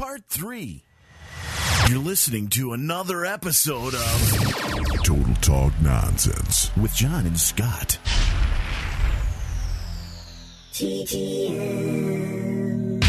Part 3. You're listening to another episode of Total Talk Nonsense with John and Scott. TTN.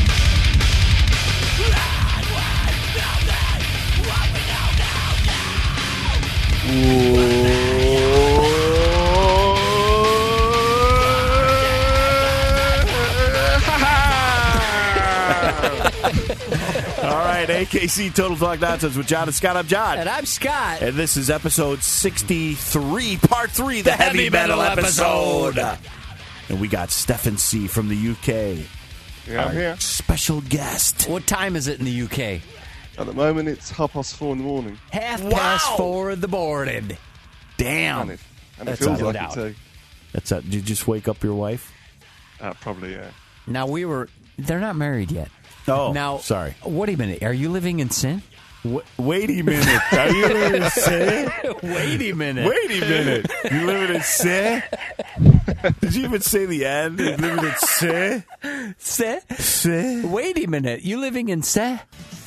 All right, AKC Total Talk Nonsense with John and Scott. I'm John. And I'm Scott. And this is episode 63, Part 3, the heavy metal episode. And we got Stefan C. from the UK. Yeah, I'm here. Special guest. What time is it in the UK? At the moment, it's 4:30 in the morning. Past 4 in the morning. Damn. And it That's feels no like doubt. it too. Did you just wake up your wife? Probably, yeah. Now, they're not married yet. Oh, Now, sorry. Wait a minute. Are you living in sin? Wait a minute. Are you living in sin? Wait a minute. Wait a minute. You living in sin? Did you even say the end? You living in sin? Se? Sin? Wait a minute. You living in se?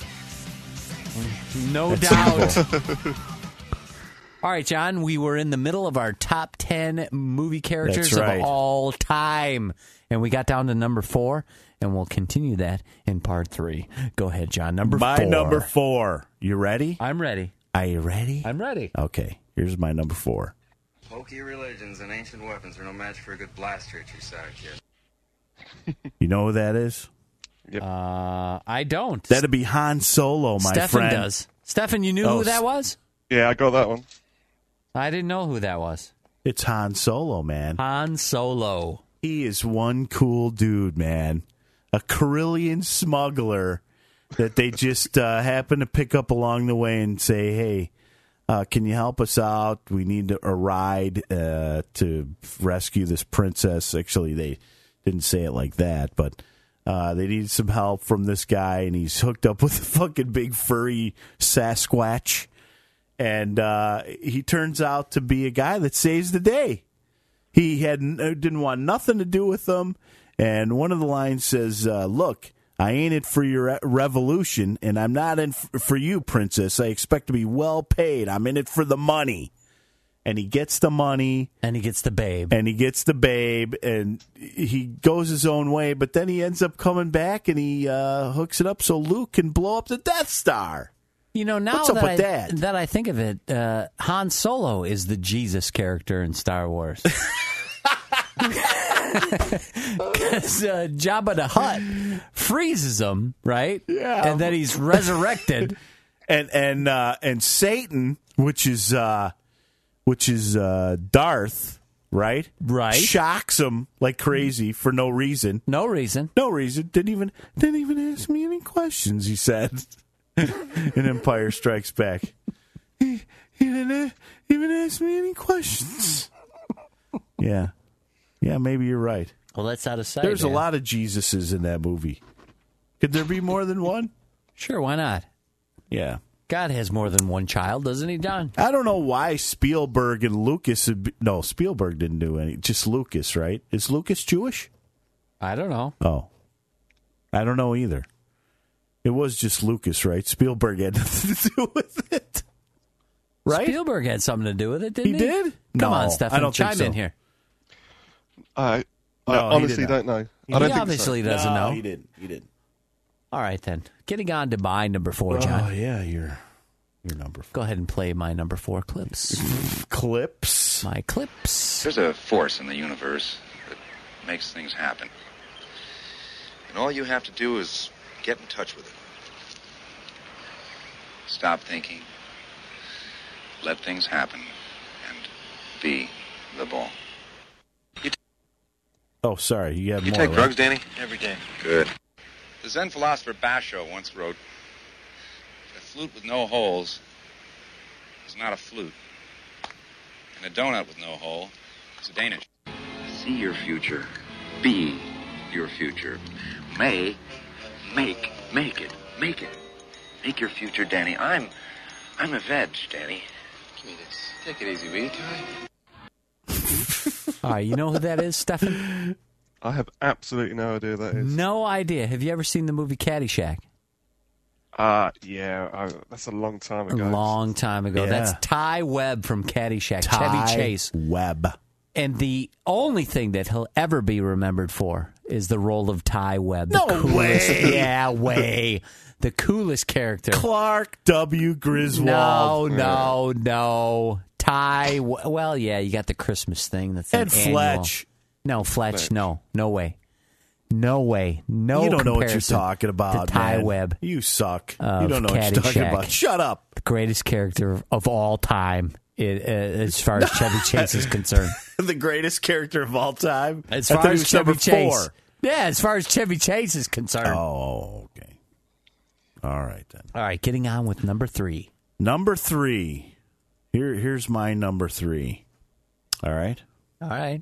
No doubt. All right, John, we were in the middle of our top 10 movie characters That's right. of all time. And we got down to number 4, and we'll continue that in part 3. Go ahead, John. Number 4. My number 4. You ready? I'm ready. Are you ready? I'm ready. Okay, here's my number 4. Pokey religions and ancient weapons are no match for a good blaster at your side, kid. You know who that is? I don't. That'd be Han Solo, my Stefan friend. does. Stefan, you knew who that was? Yeah, I got that one. I didn't know who that was. It's Han Solo, man. Han Solo. He is one cool dude, man. A Carillion smuggler that they just happen to pick up along the way and say, hey, can you help us out? We need a ride to rescue this princess. Actually, they didn't say it like that, but they need some help from this guy, and he's hooked up with a fucking big furry Sasquatch. And he turns out to be a guy that saves the day. He didn't want nothing to do with them. And one of the lines says, look, I ain't it for your revolution, and I'm not in for you, princess. I expect to be well paid. I'm in it for the money. And he gets the money. And he gets the babe. And he goes his own way, but then he ends up coming back, and he hooks it up so Luke can blow up the Death Star. You know, now What's up with that? that I think of it, Han Solo is the Jesus character in Star Wars. Because Jabba the Hutt freezes him, right? Yeah. And then he's resurrected. and Satan, which is Darth, right? Right. Shocks him like crazy for no reason. No reason. No reason. Didn't even ask me any questions, he said. In Empire Strikes Back. He didn't even ask me any questions. Yeah. Yeah, maybe you're right. Well, that's out of sight. There's man. a lot of Jesuses in that movie. Could there be more than one? Sure, why not? Yeah. God has more than one child, doesn't he, Don? I don't know why Spielberg and Lucas... No, Spielberg didn't do any. Just Lucas, right? Is Lucas Jewish? I don't know. Oh. I don't know either. It was just Lucas, right? Spielberg had nothing to do with it. Right? Spielberg had something to do with it, didn't he? He did? Come No, on, Stefan. I don't think chime so. in here. I No, he honestly did not. don't know. He I don't think obviously so. doesn't know. He didn't. All right, then. Getting on to my number 4, John. Oh, yeah, your number 4. Go ahead and play my number 4 clips. Clips. My clips. There's a force in the universe that makes things happen. And all you have to do is get in touch with it. Stop thinking. Let things happen. And be the ball. Oh, sorry. You have You more. take right? drugs, Danny? Every day. Good. The Zen philosopher Basho once wrote, a flute with no holes is not a flute. And a donut with no hole is a Danish. See your future. Be your future. Make it. Make it. Make your future, Danny. I'm a veg, Danny. Give me this. Take it easy, will you, Ty? All right, you know who that is, Stefan? I have absolutely no idea who that is. No idea. Have you ever seen the movie Caddyshack? That's a long time A ago. long time ago. Yeah. That's Ty Webb from Caddyshack. Ty Chevy Chase. Webb. And the only thing that he'll ever be remembered for is the role of Ty Webb. No way. Yeah, way. The coolest character. Clark W. Griswold. No. Ty. Well, yeah, you got the Christmas thing. That's an And annual. Fletch. No, Fletch. No way. No way. No. You don't know what you're comparison talking about, to Ty man. Webb, You suck. of You don't know what you're talking Caddyshack. about. Shut up. the greatest character of all time, as far as Chevy Chase is concerned. The greatest character of all time. As I far thought he as was Chevy number Chase. 4. Yeah, as far as Chevy Chase is concerned. Oh, okay. All right, then. All right, getting on with number 3. Number 3. Here's my number 3. All right? All right.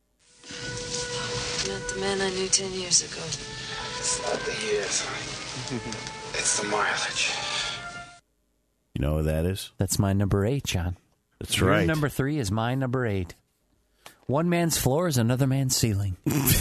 Not the man I knew 10 years ago. It's not the years. It's the mileage. You know who that is? That's my number 8, John. That's Your right. number 3 is my number 8. One man's floor is another man's ceiling.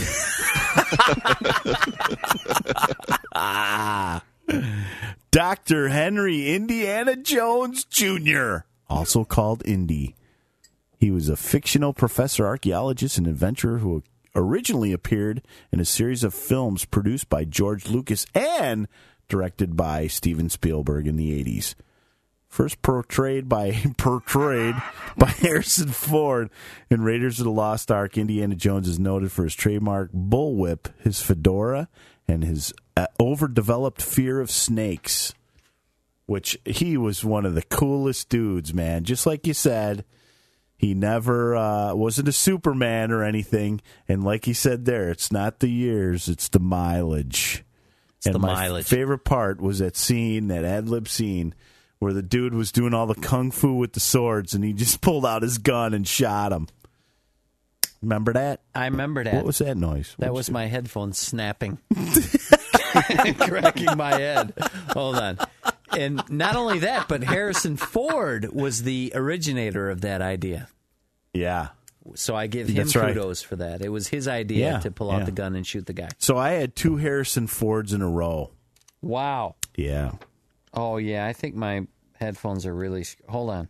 Dr. Henry Indiana Jones Jr., also called Indy. He was a fictional professor, archaeologist, and adventurer who originally appeared in a series of films produced by George Lucas and directed by Steven Spielberg in the 80s. First portrayed by Harrison Ford in Raiders of the Lost Ark, Indiana Jones is noted for his trademark bullwhip, his fedora, and his overdeveloped fear of snakes, which he was one of the coolest dudes, man. Just like you said, he never wasn't a Superman or anything. And like he said there, it's not the years, it's the mileage. It's the my mileage. favorite part was that scene, that ad-lib scene, where the dude was doing all the kung fu with the swords, and he just pulled out his gun and shot him. Remember that? I remember that. What was that noise? That was my headphones snapping. Cracking my head. Hold on. And not only that, but Harrison Ford was the originator of that idea. Yeah. So I give him That's right. kudos for that. It was his idea Yeah, to pull out yeah. the gun and shoot the guy. So I had 2 Harrison Fords in a row. Wow. Yeah. Oh, yeah. I think my headphones are really... Hold on.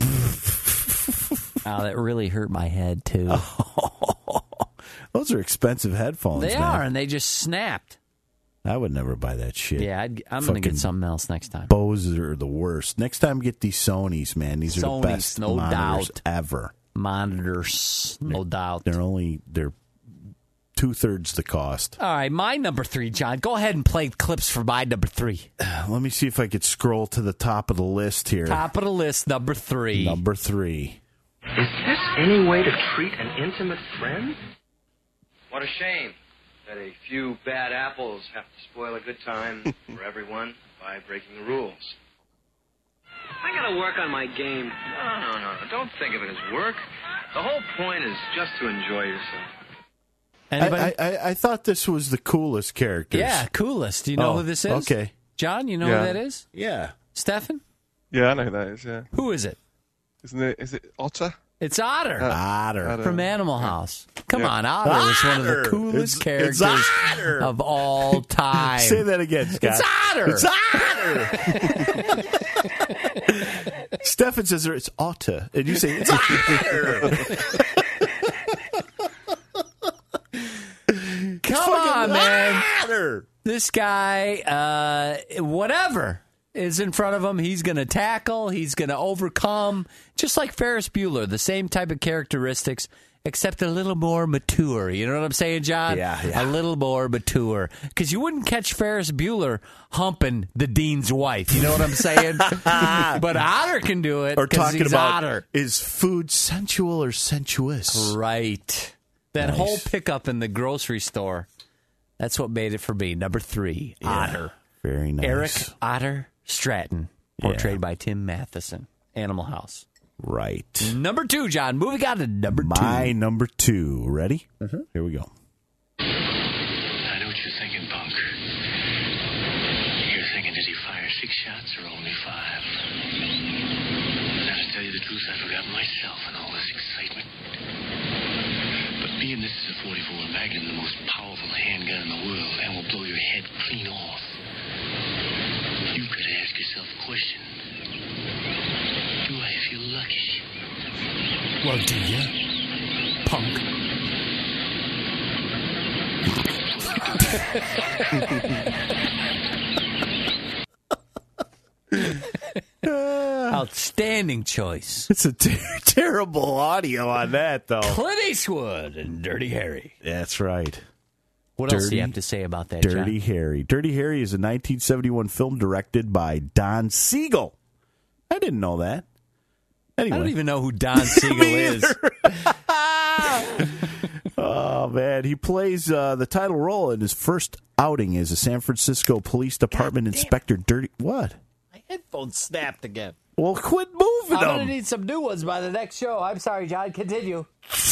Oh, that really hurt my head, too. Those are expensive headphones, They man. are, and they just snapped. I would never buy that shit. Yeah, I'm going to get Fucking something else next time. Bose are the worst. Next time, get these Sonys, man. These are Sonys, the best no monitors doubt. ever. Monitors, no doubt. They're 2/3 the cost. All right, my number 3, John. Go ahead and play clips for my number 3. Let me see if I could scroll to the top of the list here. Top of the list, number 3. Number 3. Is this any way to treat an intimate friend? What a shame that a few bad apples have to spoil a good time for everyone by breaking the rules. I gotta work on my game. No. Don't think of it as work. The whole point is just to enjoy yourself. Anybody? I thought this was the coolest characters. Yeah, coolest. Do you know Oh, who this is? okay. John, you know Yeah. who that is? Yeah. Stefan? Yeah, I know who that is, yeah. Who is it? Isn't it? Is it Otter? It's Otter Otter. from Animal House. Come Yeah. on, Otter was one of the Otter. coolest It's characters Otter. of all time. Say that again, Scott. It's Otter. It's Otter. Stefan says it's Otter, and you say it's Otter. Come on, man. Otter. This guy, whatever is in front of him, he's going to tackle, he's going to overcome, just like Ferris Bueller, the same type of characteristics, except a little more mature. You know what I'm saying, John? Yeah. A little more mature. Because you wouldn't catch Ferris Bueller humping the dean's wife. You know what I'm saying? But Otter can do it. Or 'cause talking he's about Otter. is food sensual or sensuous? Right. That Nice. whole pickup in the grocery store, that's what made it for me. Number 3, Otter. Very nice. Eric Otter Stratton, portrayed by Tim Matheson. Animal House. Right. Number 2, John. Moving on to number 2. My number 2. Ready? Here we go. I know what you're thinking, punk. You're thinking, did he fire 6 shots or only 5? Now, to tell you the truth, I forgot myself in all this excitement. But being this is a 44 Magnum, the most powerful handgun in the world, and will blow your head clean off. You've got Well, do you, punk? Outstanding choice. It's a terrible audio on that, though. Clint Eastwood and Dirty Harry. That's right. What else do you have to say about that, Dirty John? Harry. Dirty Harry is a 1971 film directed by Don Siegel. I didn't know that. Anyway. I don't even know who Don Siegel is. Oh, man. He plays the title role in his first outing as a San Francisco Police Department inspector. What? My headphones snapped again. Well, quit moving I'm going to them. need some new ones by the next show. I'm sorry, John. Continue.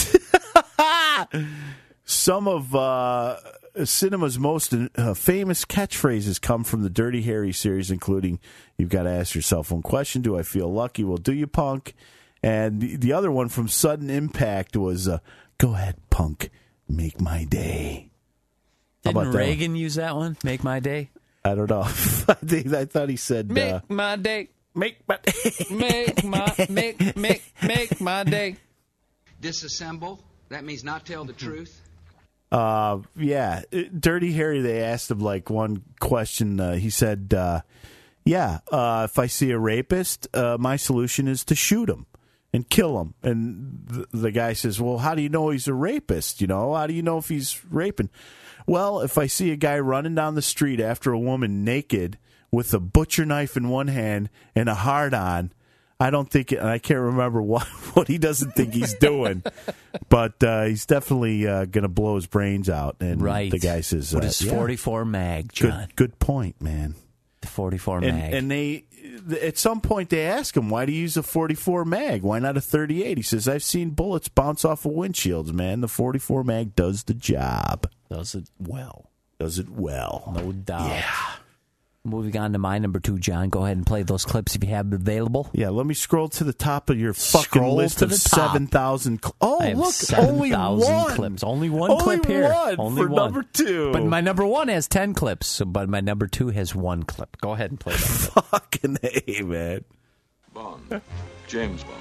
Some of cinema's most famous catchphrases come from the Dirty Harry series, including, you've got to ask yourself one question, do I feel lucky? Well, do you, punk? And the other one from Sudden Impact was, go ahead, punk, make my day. Didn't Reagan use that one? Make my day? I don't know. I thought he said... Make my day. Make my day. Make my day. Disassemble? That means not tell the truth? Yeah. Dirty Harry, they asked him, like, one question. He said, if I see a rapist, my solution is to shoot him and kill him. And the guy says, well, how do you know he's a rapist? You know, how do you know if he's raping? Well, if I see a guy running down the street after a woman naked with a butcher knife in one hand and a hard-on, I don't think, and I can't remember what he doesn't think he's doing, but he's definitely going to blow his brains out. And right. The guy says, "What is 44 mag, John?" Good point, man. The 44 mag. And they, at some point, they ask him, "Why do you use a 44 mag? Why not a 38?" He says, "I've seen bullets bounce off of windshields, man. The 44 mag does the job. Does it well. No doubt." Yeah. Moving on to my number 2, John. Go ahead and play those clips if you have them available. Yeah, let me scroll to the top of your fucking list of 7,000. I have look, 7,000 clips. Only one clip here. Only one for number 2. But my number 1 has 10 clips, but my number 2 has 1 clip. Go ahead and play that clip. Fucking A, man. Bond. James Bond.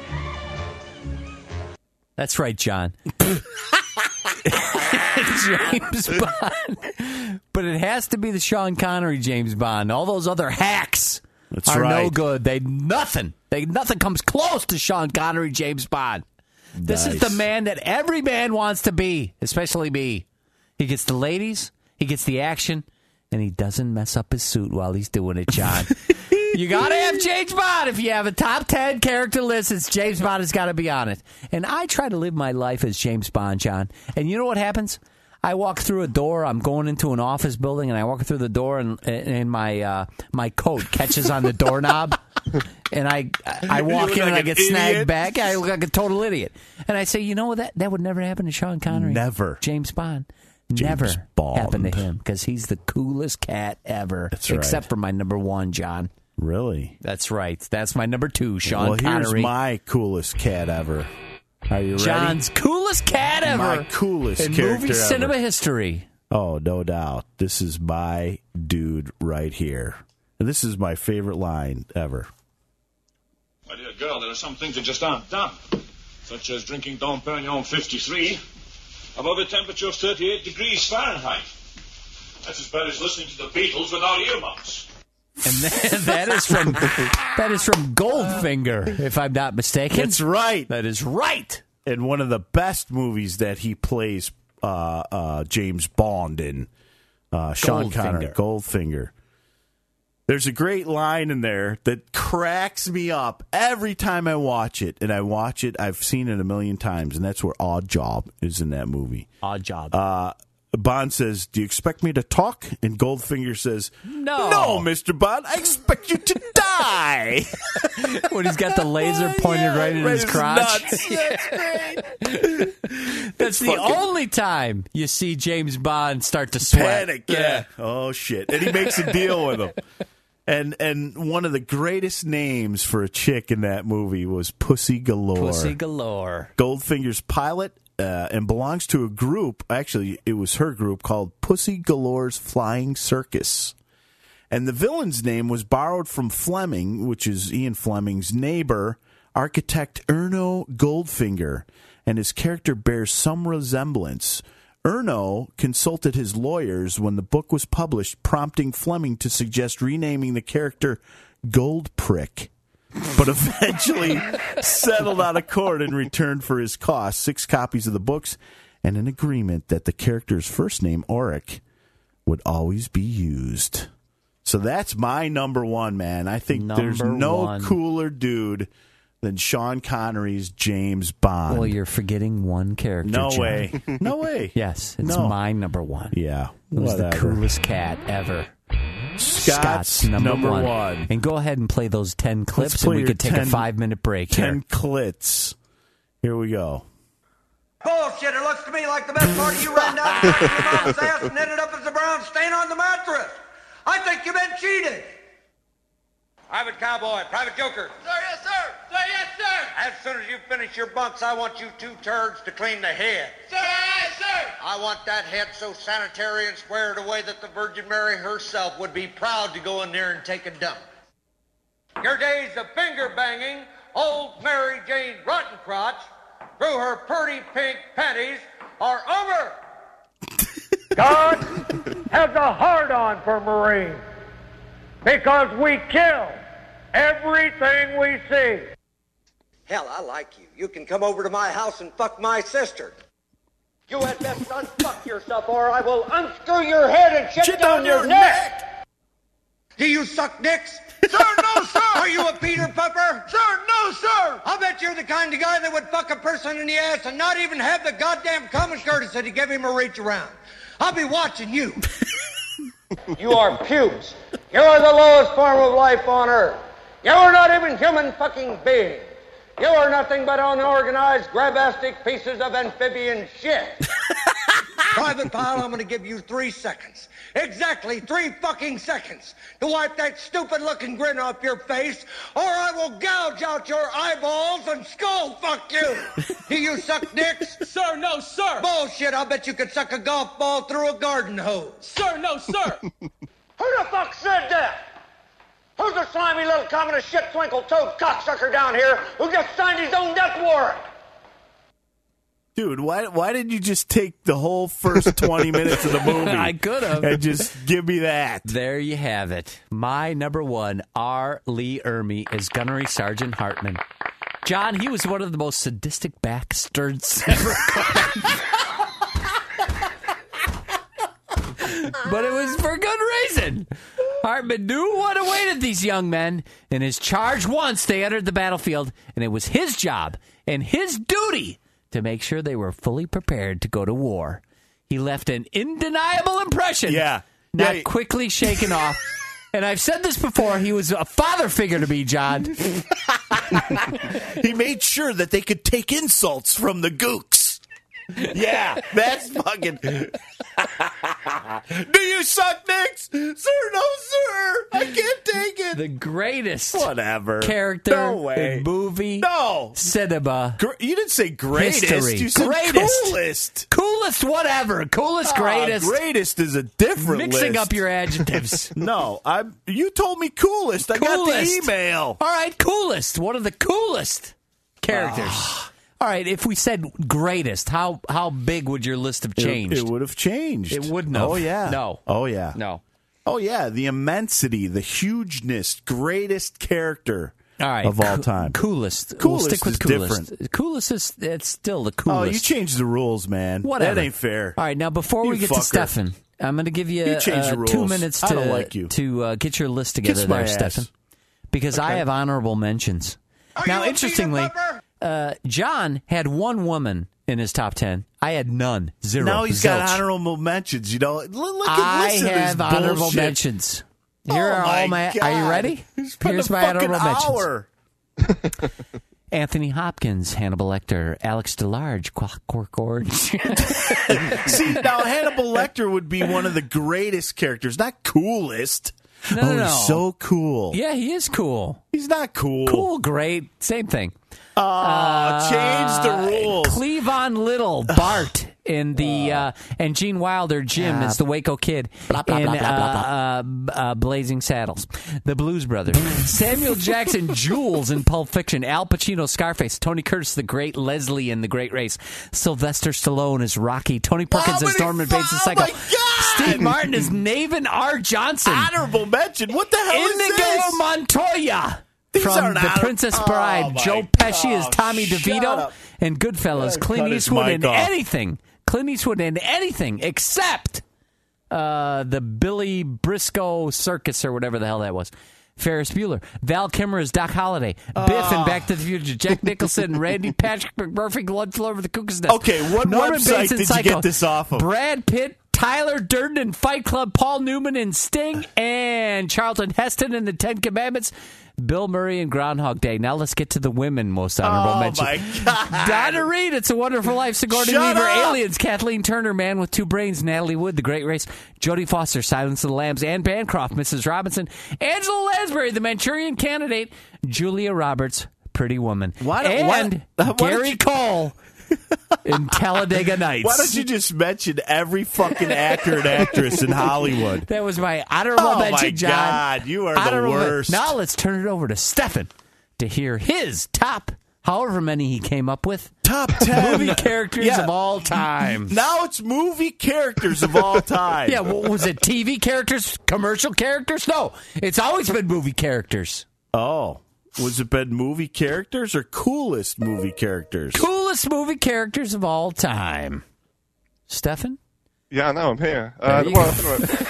That's right, John. James Bond. But it has to be the Sean Connery James Bond. All those other hacks are no good. Nothing comes close to Sean Connery James Bond. This is the man that every man wants to be, especially me. He gets the ladies, he gets the action, and he doesn't mess up his suit while he's doing it, John. You got to have James Bond. If you have a top 10 character list, it's James Bond has got to be on it. And I try to live my life as James Bond, John. And you know what happens? I walk through a door. I'm going into an office building, and I walk through the door, and my coat catches on the doorknob. And I walk in, and I get snagged back. I look like a total idiot. And I say, you know what? That would never happen to Sean Connery. Never. James Bond. James Never Bond. happened to him because he's the coolest cat ever. That's right. Except for my number 1, John. Really? That's right. That's my number 2, Sean Connery. Well, here's my coolest cat ever. Are you ready? John's coolest cat ever. My coolest in character movie cinema ever. history. Oh, no doubt. This is my dude right here. And this is my favorite line ever. My dear girl, there are some things that just aren't done, such as drinking Dom Perignon 53 above a temperature of 38 degrees Fahrenheit. That's as bad as listening to the Beatles without earmuffs. And that is from Goldfinger, if I'm not mistaken. That's right. That is right. And one of the best movies that he plays James Bond in, Sean Connery, Goldfinger. There's a great line in there that cracks me up every time I watch it. And I watch it, I've seen it a million times, and that's where Odd Job is in that movie. Odd Job. Bond says, "Do you expect me to talk?" And Goldfinger says, "No, Mr. Bond, I expect you to die." When he's got the laser pointed right in his crotch. Nuts. That's great. That's the only time you see James Bond start to sweat. Panic, yeah. Oh, shit. And he makes a deal with him. And one of the greatest names for a chick in that movie was Pussy Galore. Pussy Galore. Goldfinger's pilot. And belongs to a group, actually, it was her group, called Pussy Galore's Flying Circus. And the villain's name was borrowed from Fleming, which is Ian Fleming's neighbor architect Erno Goldfinger, and his character bears some resemblance. Erno consulted his lawyers when the book was published, prompting Fleming to suggest renaming the character Goldprick, but eventually settled out of court in return for his costs, 6 copies of the books, and an agreement that the character's first name, Auric, would always be used. So that's my number one, man. I think there's no cooler dude than Sean Connery's James Bond. Well, you're forgetting one character. No John. way. No way. Yes, it's my number one. Yeah. It was whatever. the coolest cat ever. Scott's number one. And go ahead and play those 10 clips, and we could take a 5-minute break 10 clits. Here we go. Bullshit. It looks to me like the best part of you ran down the back of your mom's ass and ended up as a brown stain on the mattress. I think you've been cheated. Private Cowboy, Private Joker. Sir, yes, sir. Sir, yes, sir. As soon as you finish your bunks, I want you 2 turds to clean the head. Sir, yes, sir. I want that head so sanitary and squared away that the Virgin Mary herself would be proud to go in there and take a dump. Your days of finger banging old Mary Jane Rottencrotch through her pretty pink panties are over. God has a hard-on for Marines because we kill everything we see. Hell, I like you. You can come over to my house and fuck my sister. You had best unfuck yourself or I will unscrew your head and shit down your neck. Do you suck dicks? Sir, no, sir. Are you a Peter Puffer? Sir, no, sir. I'll bet you're the kind of guy that would fuck a person in the ass and not even have the goddamn common courtesy to give him a reach around. I'll be watching you. You are pubes. You are the lowest form of life on earth. You are not even human fucking beings. You are nothing but unorganized, grabastic pieces of amphibian shit. Private Pile, I'm going to give you 3 seconds. Exactly 3 fucking seconds to wipe that stupid-looking grin off your face, or I will gouge out your eyeballs and skull fuck you. Do you suck dicks? Sir, no, sir. Bullshit, I'll bet you could suck a golf ball through a garden hose. Sir, no, sir. Who the fuck said that? Who's the slimy little communist shit twinkle-toed cocksucker down here who just signed his own death warrant? Dude, why didn't you just take the whole first 20 minutes of the movie? I could have. And just give me that. There you have it. My number one, R. Lee Ermey, as Gunnery Sergeant Hartman. John, he was one of the most sadistic bastards ever. But it was for good reason. Hartman knew what awaited these young men in his charge once they entered the battlefield, and it was his job and his duty to make sure they were fully prepared to go to war. He left an undeniable impression, not quickly shaken off. And I've said this before, he was a father figure to me, John. He made sure that they could take insults from the gooks. Yeah, that's fucking... Do you suck dicks? Sir, no, sir. I can't take it. The greatest character in movie cinema. You didn't say greatest. History. You said coolest. Coolest whatever. Coolest, greatest. Greatest is a different Mixing list. up your adjectives. No, you told me coolest. I got the email. All right, coolest. One of the coolest characters. All right, if we said greatest, how big would your list have changed? It would have changed. It wouldn't have. Oh, yeah. No. Oh, yeah. No. Oh, yeah. The immensity, the hugeness, greatest character of all time. Coolest. Coolest We'll stick with is coolest. different. Coolest is it's still the coolest. Oh, you changed the rules, man. Whatever. That ain't fair. All right, now before we get to Stefan, I'm going to give you, changed the rules. 2 minutes I don't like you. to get your list together Kiss my there, ass. Stefan. Because I have honorable mentions. Now, interestingly, John had one woman in his top 10. I had none. Zero. Now he's Zilch. got honorable mentions. You know, listen I to have this honorable bullshit. mentions. Here Oh are all my my. Are you God. ready? Spend Here's a my fucking honorable hour. mentions. Anthony Hopkins, Hannibal Lecter, Alex DeLarge, Clockwork Orange. See, now Hannibal Lecter would be one of the greatest characters, not coolest. No. He's so cool. Yeah, he is cool. He's not cool. Cool, great, same thing. Change the rules. Cleavon Little, Bart, in the and Gene Wilder, Jim, is the Waco Kid in Blazing Saddles. The Blues Brothers. Samuel Jackson, Jules in Pulp Fiction. Al Pacino, Scarface. Tony Curtis, The Great Leslie in The Great Race. Sylvester Stallone is Rocky. Tony Perkins is Norman Bates is Psycho. Steve Martin is Navin R. Johnson. Honorable mention. What the hell is Inigo this? Montoya. These From aren't The Princess Bride. Joe Pesci is Tommy DeVito. up. And Goodfellas. Clint cut his Eastwood mic in off. anything. Clint Eastwood in anything except the Billy Briscoe Circus or whatever the hell that was. Ferris Bueller. Val Kilmer is Doc Holliday. Biff in Back to the Future. Jack Nicholson. Randy Patrick McMurphy. Blood Flow Over the Cuckoo's Nest. Okay, what Norman website Bates in did Psycho. you get this off of? Brad Pitt. Tyler Durden in Fight Club, Paul Newman in Sting, and Charlton Heston in The Ten Commandments, Bill Murray in Groundhog Day. Now let's get to the women most honorable mention. Oh, my God. Donna Reed, It's a Wonderful Life, Sigourney Shut Weaver, up. Aliens, Kathleen Turner, Man with Two Brains, Natalie Wood, The Great Race, Jodie Foster, Silence of the Lambs, Anne Bancroft, Mrs. Robinson, Angela Lansbury, The Manchurian Candidate, Julia Roberts, Pretty Woman, and Gary Cole in Talladega Nights. Why don't you just mention every fucking actor and actress in Hollywood? That was my honorable mention, my John. God, you are the Honorable worst. Now let's turn it over to Stefan to hear his top, however many he came up with, top 10 movie characters of all time. Now it's movie characters of all time. Yeah, what was it? TV characters? Commercial characters? No, it's always been movie characters. Oh. Was it been movie characters or coolest movie characters? Coolest movie characters of all time. Stefan? Yeah, I know, I'm here. There you well,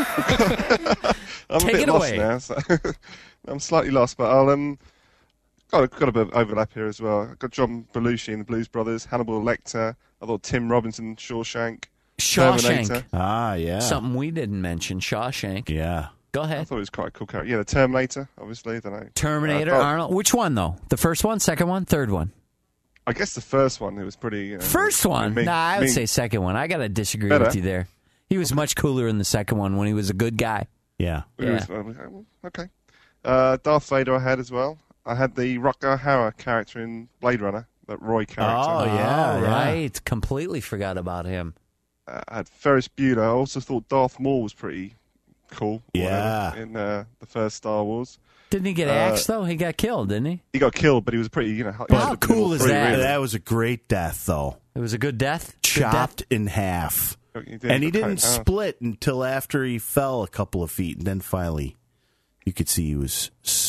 I'm Take a bit it lost away. now. So I'm slightly lost, but I'll got a bit of overlap here as well. I've got John Belushi in The Blues Brothers, Hannibal Lecter. I thought Tim Robinson, Shawshank. Terminator. Ah, yeah. Something we didn't mention, Shawshank. Yeah. Go I ahead. thought it was quite a cool character. Yeah, the Terminator, obviously. I don't know. Terminator, I Arnold. Which one, though? The first one, second one, third one? I guess the first one, it was pretty... First one? I would say second one. I got to disagree Better. with you there. He was much cooler in the second one when he was a good guy. Yeah. Yeah. Okay. Darth Vader I had as well. I had the Rutger Hauer character in Blade Runner, that Roy character. Oh, yeah. Oh, right. Completely forgot about him. I had Ferris Bueller. I also thought Darth Maul was pretty cool. Yeah. In the first Star Wars. Didn't he get axed, though? He got killed, didn't he? He got killed, but he was pretty, How cool is that? That was a great death, though. It was a good death? Chopped in half. And he didn't split until after he fell a couple of feet, and then finally you could see he was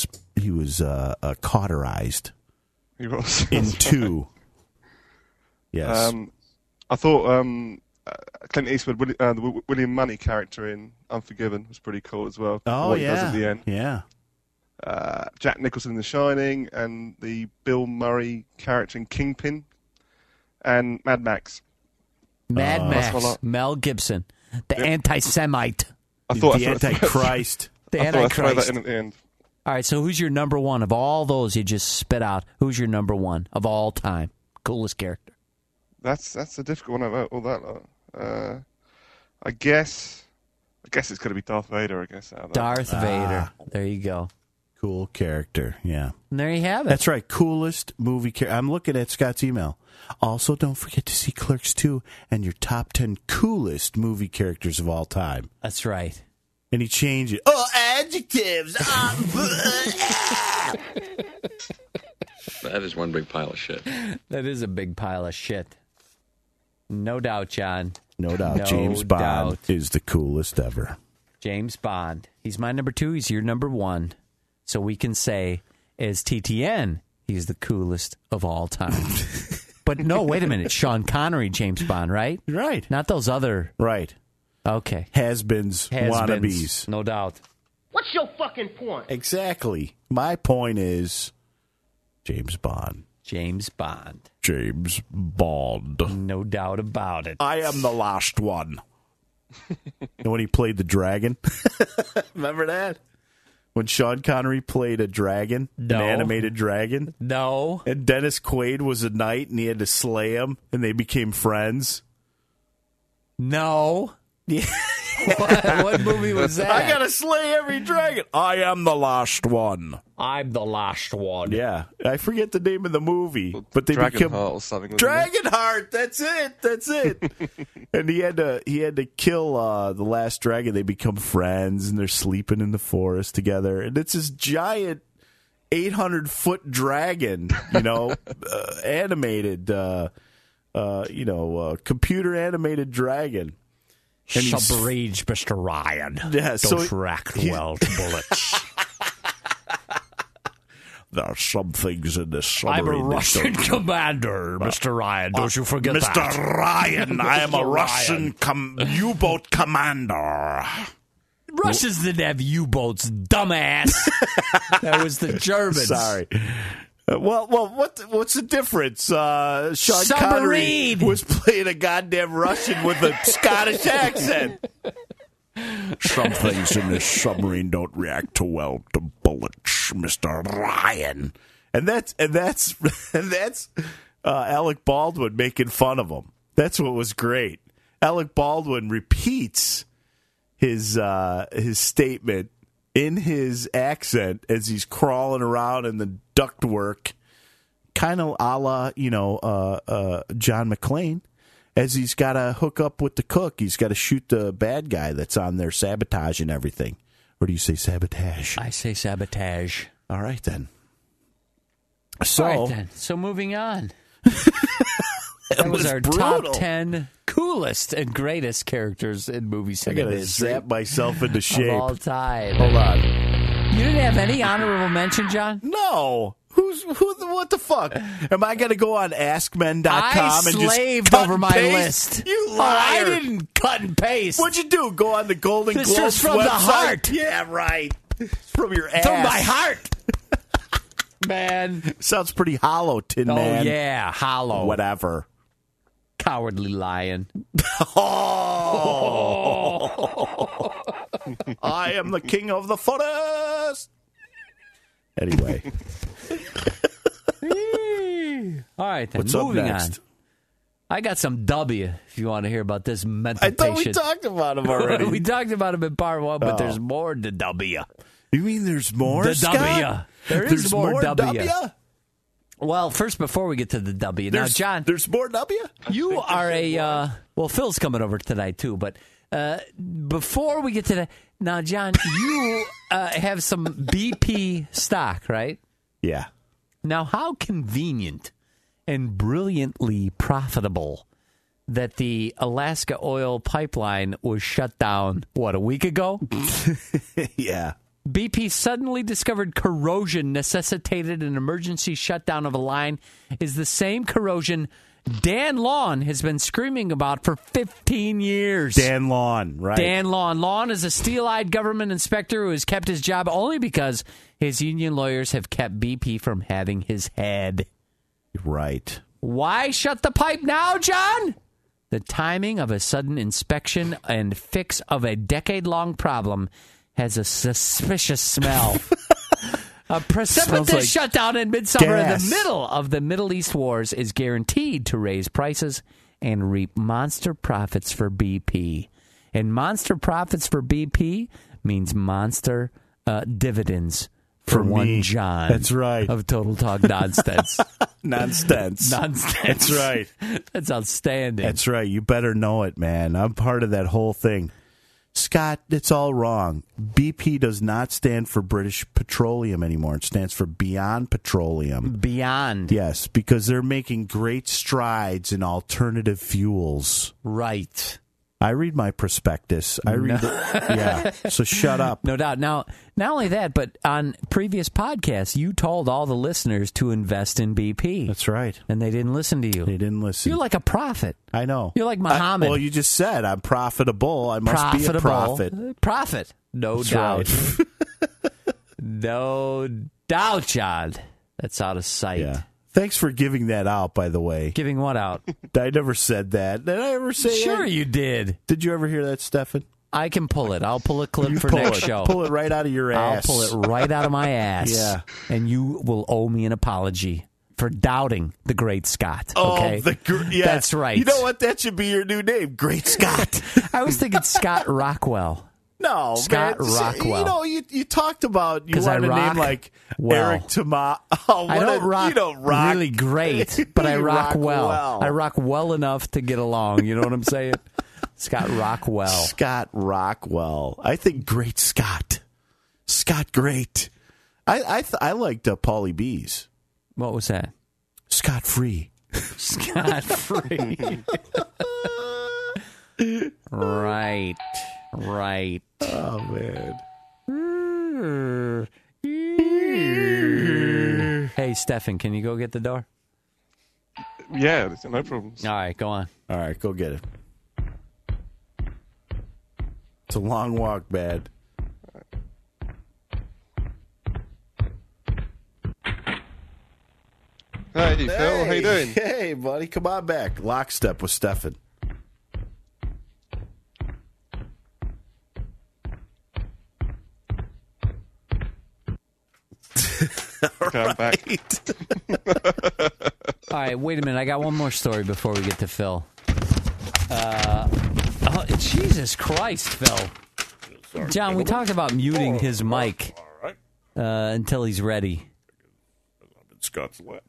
cauterized. He was. In two. Yes. I thought Clint Eastwood, the William Money character in Unforgiven was pretty cool as well. Oh, what he does yeah. at the end. Yeah. Jack Nicholson in The Shining, and the Bill Murray character in Kingpin, and Mad Max. Mad Max, Mel Gibson, the anti-Semite. The Antichrist. The I thought I'd throw that Antichrist. in at the end. All right, so who's your number one of all those you just spit out? Who's your number one of all time? Coolest character. That's a difficult one about all that lot. I guess it's going to be Darth Vader. I guess. Out of that. Darth Vader. There you go. Cool character. Yeah. And there you have it. That's right. Coolest movie character. I'm looking at Scott's email. Also, don't forget to see Clerks 2 and your top 10 coolest movie characters of all time. That's right. And he changed it. Oh, adjectives. That is one big pile of shit. That is a big pile of shit. No doubt, John. No doubt. No James Bond is the coolest ever. James Bond. He's my number 2. He's your number 1. So we can say, as TTN, he's the coolest of all time. But no, wait a minute. Sean Connery, James Bond, right? Right. Not those other. Right. Okay. Has-beens, wannabes. No doubt. What's your fucking point? Exactly. My point is James Bond. James Bond. James Bond. No doubt about it. I am the last one. And when he played the dragon? Remember that? When Sean Connery played a dragon? No. An animated dragon? No. And Dennis Quaid was a knight and he had to slay him and they became friends? No. Yeah. What movie was that? I gotta slay every dragon. I am the last one. I'm the last one. Yeah, I forget the name of the movie, but they Dragonheart became or something. wasn't it? Dragonheart. That's it. And he had to kill the last dragon. They become friends, and they're sleeping in the forest together. And it's this giant 800-foot dragon, animated, computer animated dragon. And Subrage, Mr. Ryan. Yeah, Don't react well to bullets. There are some things in this submarine. I'm a Russian commander, Mr. Ryan. Don't you forget Mr. that. Mr. Ryan, I am a Mr. Russian U-boat commander. Russians didn't have U-boats, dumbass. That was the Germans. Sorry. What's the difference? Sean Submarine. Connery was playing a goddamn Russian with a Scottish accent. Some things in this submarine don't react too well to bullets, Mr. Ryan. And that's Alec Baldwin making fun of him. That's what was great. Alec Baldwin repeats his statement in his accent as he's crawling around in the ductwork, kind of a la, John McClane, as he's got to hook up with the cook. He's got to shoot the bad guy that's on there sabotaging everything. Or do you say sabotage? I say sabotage. All right, then. So moving on. That was our brutal. top 10 coolest and greatest characters in movie cinema. I got to zap myself into shape. Of all time. Hold on. You didn't have any honorable mention, John? No. What the fuck? Am I going to go on AskMen.com and just slaved cut over and my paste? list. You liar. I didn't cut and paste. What'd you do? Go on the Golden This Globes was from website? the heart. Yeah, right. From your ass. From my heart. Man. Sounds pretty hollow, Tin Man. Oh, yeah, hollow. Whatever. Cowardly lion. Oh. I am the king of the forest. Anyway. All right, then. What's up Moving next? on. I got some W if you want to hear about this mental I thought we patient. talked about him already. We talked about him in part one, but Oh. there's more to W. You mean there's more, The Scott? W. There's more W. W? Well, first, before we get to the W, now, John, there's more W? you are a, Phil's coming over tonight, too, but before we get to that, now, John, you have some BP stock, right? Yeah. Now, how convenient and brilliantly profitable that the Alaska oil pipeline was shut down, a week ago? Yeah. BP suddenly discovered corrosion necessitated an emergency shutdown of a line is the same corrosion Dan Lawn has been screaming about for 15 years. Dan Lawn, right. Dan Lawn. Lawn is a steel-eyed government inspector who has kept his job only because his union lawyers have kept BP from having his head. Right. Why shut the pipe now, John? The timing of a sudden inspection and fix of a decade-long problem has a suspicious smell. A precipitous like shutdown in midsummer in gas. the middle of the Middle East wars is guaranteed to raise prices and reap monster profits for BP. And monster profits for BP means monster dividends for me. one John. That's right. Of Total Talk Nonsense. Nonsense. That's right. That's outstanding. That's right. You better know it, man. I'm part of that whole thing. Scott, it's all wrong. BP does not stand for British Petroleum anymore. It stands for Beyond Petroleum. Beyond. Yes, because they're making great strides in alternative fuels. Right. I read my prospectus. I read yeah. So shut up. No doubt. Now, not only that, but on previous podcasts, you told all the listeners to invest in BP. That's right. And they didn't listen to you. They didn't listen. You're like a prophet. I know. You're like Muhammad. Well, you just said I'm profitable. I must be a prophet. Profit. No That's doubt. right. No doubt, John. That's out of sight. Yeah. Thanks for giving that out, by the way. Giving what out? I never said that. Did I ever say Sure that? you did. Did you ever hear that, Stefan? I can pull it. I'll pull a clip for pull next it. show. Pull it right out of your ass. I'll pull it right out of my ass. Yeah. And you will owe me an apology for doubting the Great Scott. Oh, Okay? That's right. You know what? That should be your new name, Great Scott. I was thinking Scott Rockwell. No, Scott man. Rockwell. You know, you talked about you 'Cause I want a rock name like well. Eric Tama. Oh, I don't rock, you don't rock really great, but I You rock well. well. I rock well enough to get along. You know what I'm saying? Scott Rockwell. Scott Rockwell. I think Great Scott. Scott Great. I liked Paulie B's. What was that? Scott Free. Scott Free. Right. Oh, man. Hey, Stefan, can you go get the door? Yeah, there's no problems. All right, go on. All right, go get it. It's a long walk, Bad. Hey, Phil, how you doing? Hey, buddy, come on back. Lockstep with Stefan. Okay, I'm back. All right, wait a minute. I got one more story before we get to Phil. Jesus Christ, Phil. John, we talked about muting his mic until he's ready. Scott's lap.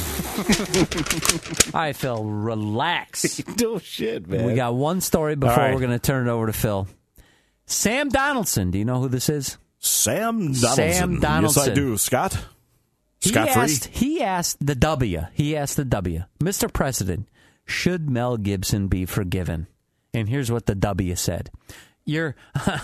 All right, Phil, relax. No shit, man. We got one story before All right. we're going to turn it over to Phil. Sam Donaldson. Do you know who this is? Sam Donaldson. Sam Donaldson. Yes, I do. Scott? Scott Free? He asked the W. Mr. President, should Mel Gibson be forgiven? And here's what the W said. You're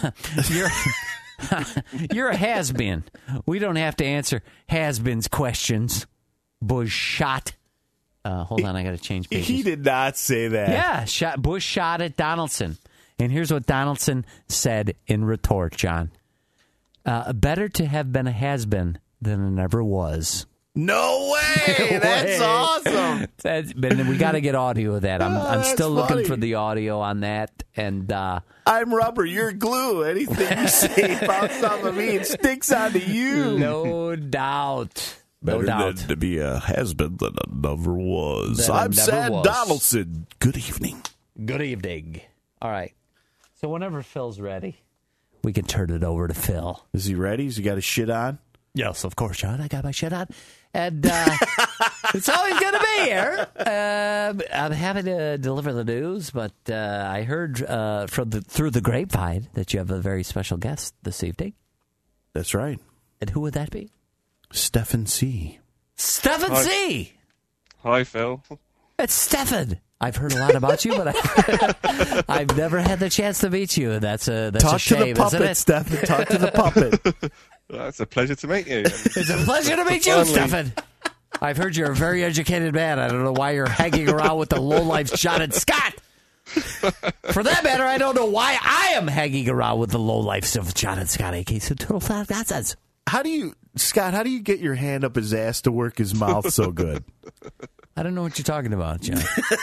a has-been. We don't have to answer has-beens questions. Bush shot. Hold on, I got to change pages. He did not say that. Yeah, Bush shot at Donaldson. And here's what Donaldson said in retort, John. Better to have been a has-been than it never was. No way! That's awesome. But we got to get audio of that. I'm that's still looking funny. for the audio on that. And I'm rubber, you're glue. Anything you say bouncing off of me, it sticks onto you. no doubt. No Better doubt. to be a has-been than I never was. Than I I'm never Sam was. Donaldson. Good evening. Good evening. All right. So whenever Phil's ready, we can turn it over to Phil. Is he ready? Has he got his shit on? Yes, of course, John. I got my shit on. And it's always going to be here. I'm happy to deliver the news, but I heard through the grapevine that you have a very special guest this evening. That's right. And who would that be? Stefan C. Stefan Hi. C. Hi, Phil. It's Stefan. I've heard a lot about you, but I've never had the chance to meet you. That's a Talk shame, to the puppet, isn't it? Stefan. Talk to the puppet. Well, it's a pleasure to meet you. It's a pleasure to meet you, Finally. Stefan. I've heard you're a very educated man. I don't know why you're hanging around with the lowlife John and Scott. For that matter, I don't know why I am hanging around with the lowlifes of John and Scott, aka Total Flat Nonsense. Scott, how do you get your hand up his ass to work his mouth so good? I don't know what you're talking about, John.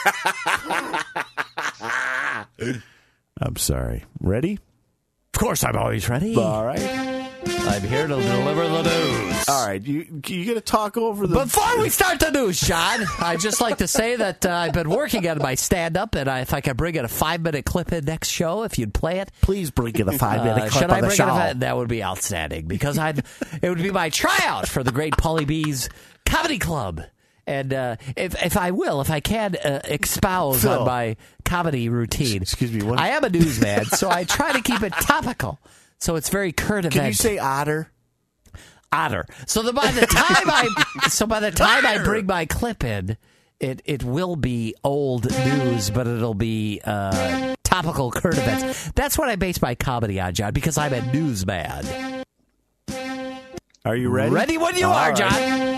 I'm sorry. Ready? Of course, I'm always ready. All right. I'm here to deliver the news. All right. You going to talk over the... Before we start the news, John, I'd just like to say that I've been working on my stand-up, and if I could bring in a 5-minute clip in next show, if you'd play it. Please bring in a 5-minute clip should on I the bring show. it? That would be outstanding, because it would be my tryout for the great Paulie B's Comedy Club. And if I can espouse Phil. on my comedy routine. Excuse me. What? I am a newsman, so I try to keep it topical. So it's very current event. Can you say otter? Otter. So by the time I bring my clip in, it will be old news, but it'll be topical current events. That's what I base my comedy on, John, because I'm a newsman. Are you ready? Ready when you All are, right. John.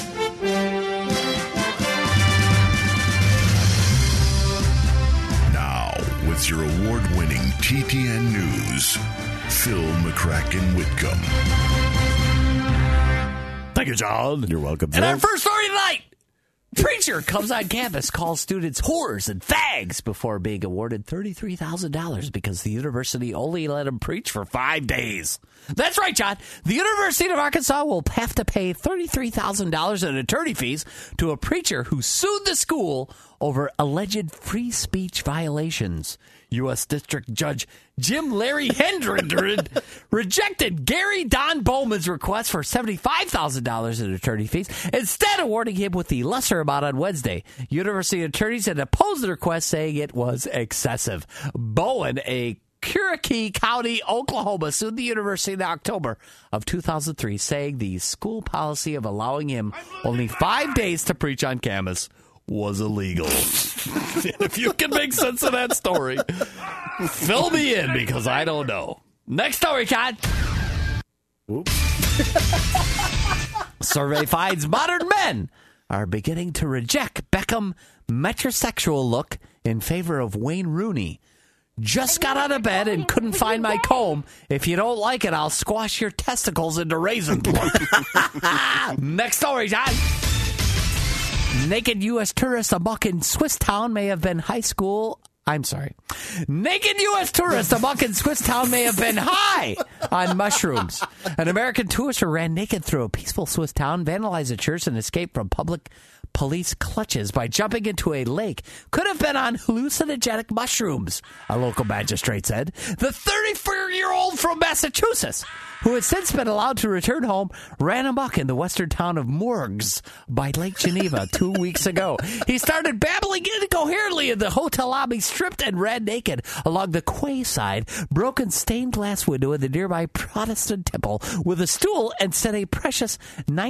Now, with your award-winning TTN News, Phil McCracken Whitcomb. Thank you, John. You're welcome. And Phil. our first story tonight. Preacher comes on campus, calls students whores and fags before being awarded $33,000 because the university only let him preach for 5 days. That's right, John. The University of Arkansas will have to pay $33,000 in attorney fees to a preacher who sued the school over alleged free speech violations. U.S. District Judge Jim Larry Hendren rejected Gary Don Bowman's request for $75,000 in attorney fees, instead awarding him with the lesser amount on Wednesday. University attorneys had opposed the request, saying it was excessive. Bowen, a Cherokee County, Oklahoma, sued the university in October of 2003, saying the school policy of allowing him only 5 days to preach on campus was illegal. If you can make sense of that story, fill me in, because I don't know. Next story, John. Oops. Survey finds modern men are beginning to reject Beckham metrosexual look in favor of Wayne Rooney. Just got out of bed and couldn't find my comb. If you don't like it, I'll squash your testicles into raisin. Next story, John. Naked U.S. tourist amok in Swiss town may have been Naked U.S. tourist amok in Swiss town may have been high on mushrooms. An American tourist who ran naked through a peaceful Swiss town, vandalized a church, and escaped from public police clutches by jumping into a lake could have been on hallucinogenic mushrooms, a local magistrate said. The 34-year-old from Massachusetts, who had since been allowed to return home, ran amok in the western town of Morges by Lake Geneva 2 weeks ago. He started babbling incoherently in the hotel lobby, stripped and ran naked along the quayside, broke a stained glass window in the nearby Protestant temple with a stool, and set a precious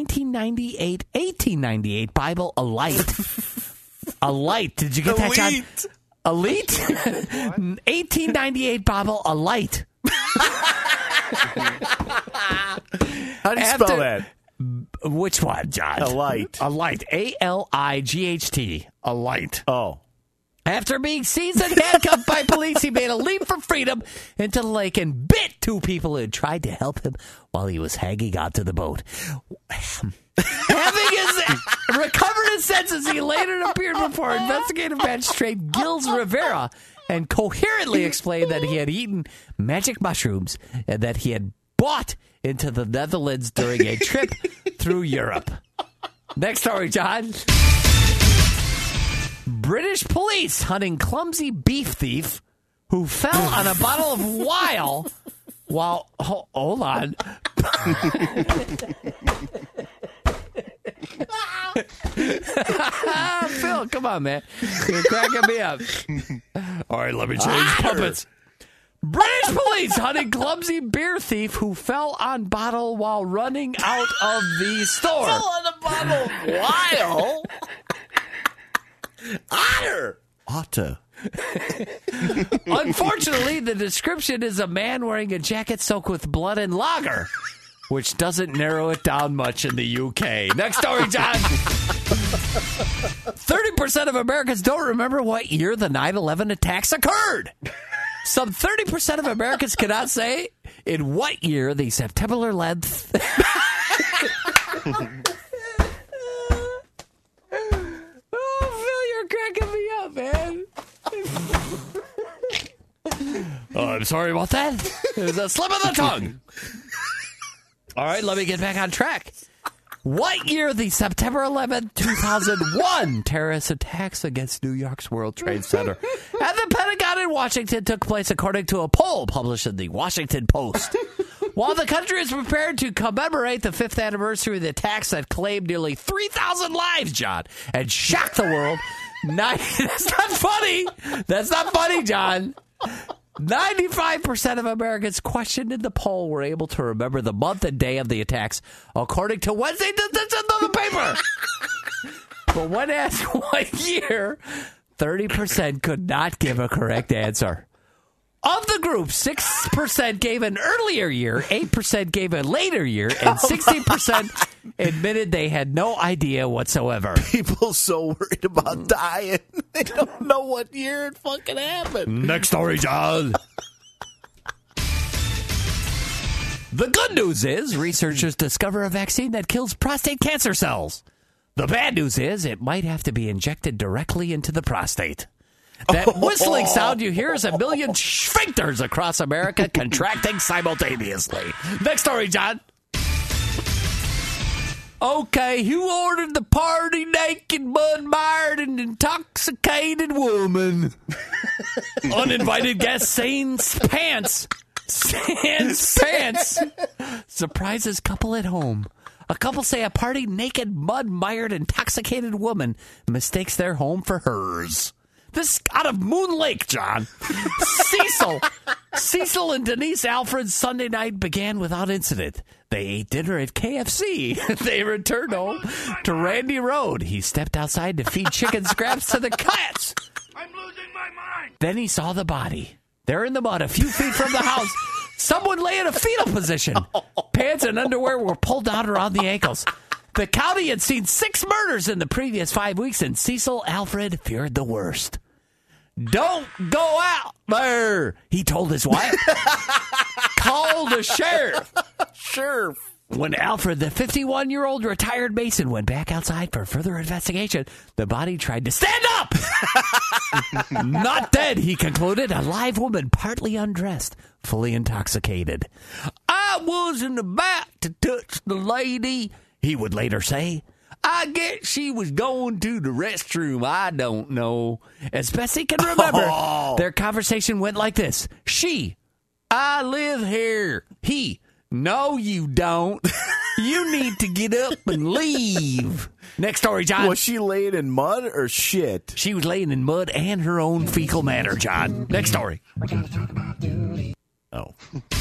1898 Bible alight. Alight. Did you get that, John? Elite? 1898 Bible alight. How do you spell that? Which one, John? Alight. Alight. A-L-I-G-H-T. Alight. Oh. After being seized and handcuffed by police, he made a leap for freedom into the lake and bit 2 people who had tried to help him while he was hanging onto the boat. Having recovered his senses, he later appeared before investigative magistrate Gilles Rivera and coherently explained that he had eaten magic mushrooms and that he had bought into the Netherlands during a trip through Europe. Next story, John. British police hunting clumsy beef thief who fell on a bottle of while hold on. Phil, come on, man. You're cracking me up. All right, let me change puppets. British police hunting clumsy beer thief who fell on bottle while running out of the store. Fell on a bottle while? Otter. Unfortunately, the description is a man wearing a jacket soaked with blood and lager, which doesn't narrow it down much in the UK. Next story, John. 30% of Americans don't remember what year the 9/11 attacks occurred. Some 30% of Americans cannot say in what year the September 11th... Oh, Phil, you're cracking me up, man. Oh, I'm sorry about that. It was a slip of the tongue. All right, let me get back on track. What year the September 11th, 2001 terrorist attacks against New York's World Trade Center at the Pentagon in Washington took place, according to a poll published in the Washington Post. While the country is prepared to commemorate the 5th anniversary of the attacks that claimed nearly 3,000 lives, John, and shocked the world, that's not funny. That's not funny, John. 95% of Americans questioned in the poll were able to remember the month and day of the attacks, according to Wednesday edition of the paper. But when asked what year, 30% could not give a correct answer. Of the group, 6% gave an earlier year, 8% gave a later year, and 60% admitted they had no idea whatsoever. People so worried about dying, they don't know what year it fucking happened. Next story, John. The good news is researchers discover a vaccine that kills prostate cancer cells. The bad news is it might have to be injected directly into the prostate. That whistling sound you hear is a million sphincters across America contracting simultaneously. Next story, John. Okay, who ordered the party naked, mud-mired, and intoxicated woman? Uninvited guest Sans Pants surprises couple at home. A couple say a party naked, mud-mired, intoxicated woman mistakes their home for hers. This out of Moon Lake, John. Cecil and Denise Alfred's Sunday night began without incident. They ate dinner at KFC. They returned home to Randy Road. He stepped outside to feed chicken scraps to the cats. I'm losing my mind. Then he saw the body. There in the mud, a few feet from the house. Someone lay in a fetal position. Pants and underwear were pulled down around the ankles. The county had seen 6 murders in the previous 5 weeks, and Cecil Alfred feared the worst. Don't go out there, he told his wife. Call the sheriff. Sheriff. When Alfred, the 51-year-old retired Mason, went back outside for further investigation, the body tried to stand up. Not dead, he concluded. A live woman, partly undressed, fully intoxicated. I wasn't about to touch the lady, he would later say. I guess she was going to the restroom. I don't know. As best he can remember, their conversation went like this. She, I live here. He, no, you don't. You need to get up and leave. Next story, John. Was she laying in mud or shit? She was laying in mud and her own fecal matter, John. Next story. Oh.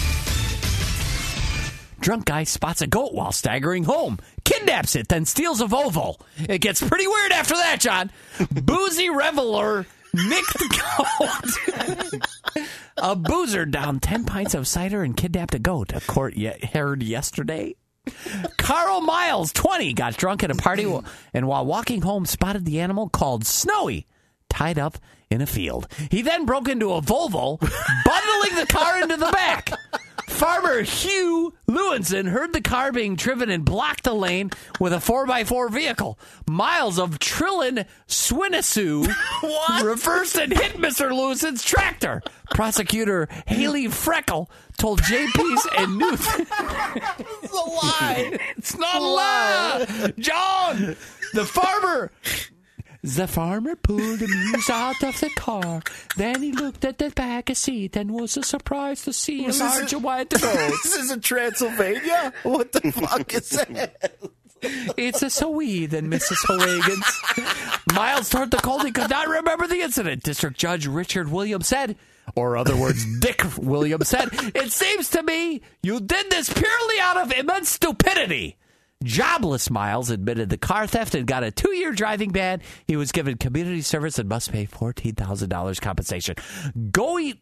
Drunk guy spots a goat while staggering home, kidnaps it, then steals a Volvo. It gets pretty weird after that, John. Boozy reveler nicked the goat. A boozer downed 10 pints of cider and kidnapped a goat, a court heard yesterday. Carl Miles, 20, got drunk at a party and while walking home spotted the animal called Snowy tied up in a field. He then broke into a Volvo, bundling the car into the back. Farmer Hugh Lewinson heard the car being driven and blocked the lane with a 4x4 vehicle. Miles of Trillin Swinnesue reversed and hit Mr. Lewison's tractor. Prosecutor Haley Freckle told JP's and Newt. It's a lie. It's not a lie. John, the farmer pulled the muse out of the car. Then he looked at the back seat and was surprised to see a large white goat. This is Transylvania? What the fuck is that? It's a Sweden, Mrs. Huygens. Miles told the cold he could not remember the incident. District Judge Richard Williams said, or other words, Dick Williams said, it seems to me you did this purely out of immense stupidity. Jobless Miles admitted the car theft and got a 2-year driving ban. He was given community service and must pay $14,000 compensation. Goey.